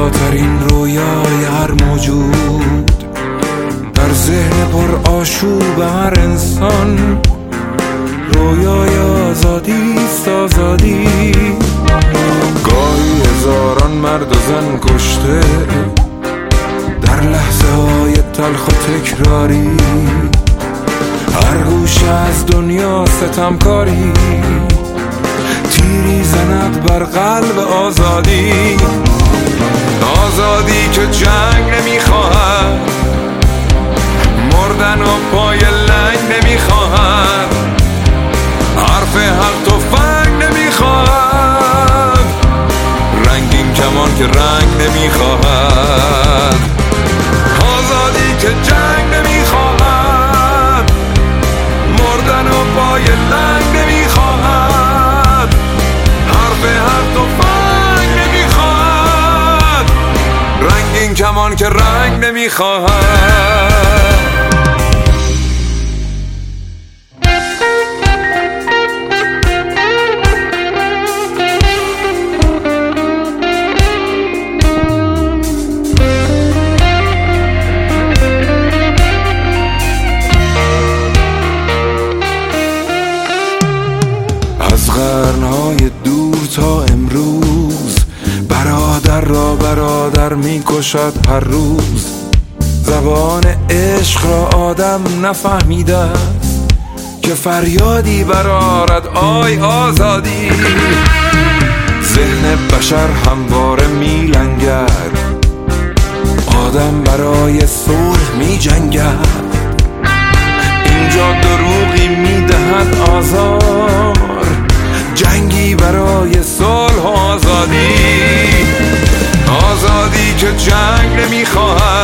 زیباترین رویای هر موجود، در ذهن پر آشوب هر انسان. رویای آزادی است، آزادی. گاهی هزاران مرد و زن کشته در لحظه های تلخ و تکراری، هر گوشه از دنیا ستمکاری، تیری زند بر قلب آزادی. آزادی که جنگ نمیخواهد، مردن و پای لنگ نمیخواهد، حرف حق تفنگ نمیخواهد، رنگین کمان که رنگ نمیخواهد. آزادی که جنگ نمیخواهد، مردن و پای لنگ نمیخواهد، حرف حق تفنگ نمیخواهد، رنگین کمان که رنگ نمیخواهد. از قرنهای دور تا امروز برادر را برادر می کشد هر روز. زبان عشق را آدم نفهمیده است که فریادی برآرد آی آزادی. ذهن بشر همواره می لنگد، آدم برای صلح می جنگد. اینجا دروغی می دهد آزار، جنگی برای صلح و آزادی. آزادی که جنگ نمیخواهد،